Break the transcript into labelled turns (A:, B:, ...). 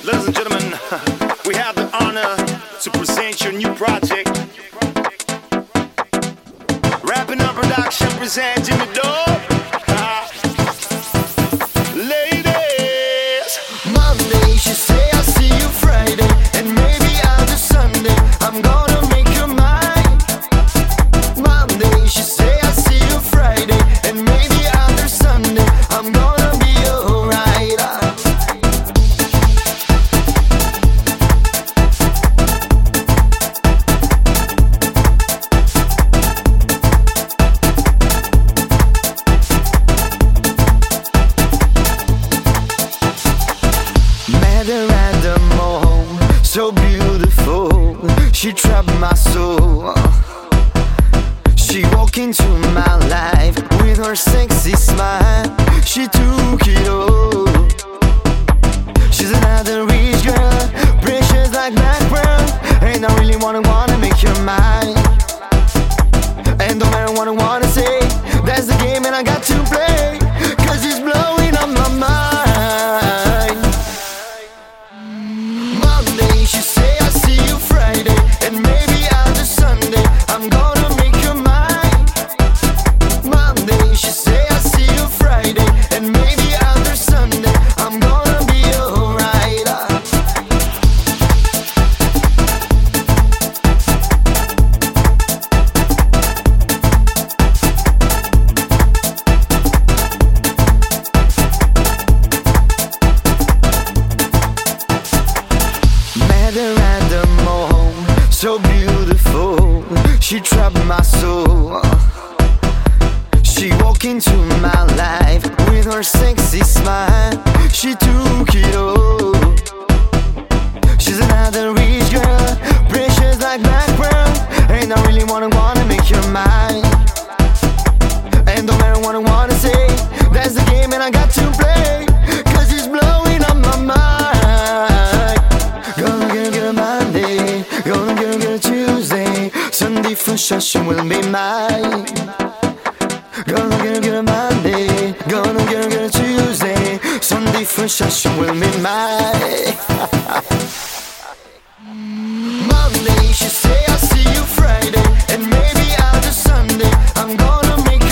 A: Ladies and gentlemen, we have the honor to present your new project. Rapping Up Production present Jimmy Dog. Ladies,
B: Monday she say I'll see you Friday, and maybe I'll do Sunday. I'm gonna make you mine. Monday she say I'll see you Friday, and maybe I'll do Sunday. I'm gonna be alright. Met her at the mall, so beautiful, she trapped my soul. She walked into my life with her sexy smile, she took it all. She's another rich girl, precious like black pearl, and I really wanna make her mine. And no matter what I wanna say, that's the game and I got to play, 'cause it's blowing up my mind. Monday she say I'll see you Friday, and maybe I'll do Sunday. I'm gonna make her mine. Monday she say I'll see you Friday, and maybe I'll do Sunday. I'm gonna be alright. Met her at the mall, so beautiful, she trapped my soul. She walked into my life with her sexy smile, she took it all. She's another rich girl, precious like black pearl, and I really wanna make her mine. And no matter what I wanna say, that's the game and I got to play, 'cause it's blowing up my mind. Gonna get a Monday, gonna get a Tuesday, Sunday for session will be mine. Gonna get a Monday, gonna get a Tuesday, Sunday for session will be mine. Monday she say I'll see you Friday, and maybe I'll do Sunday. I'm gonna make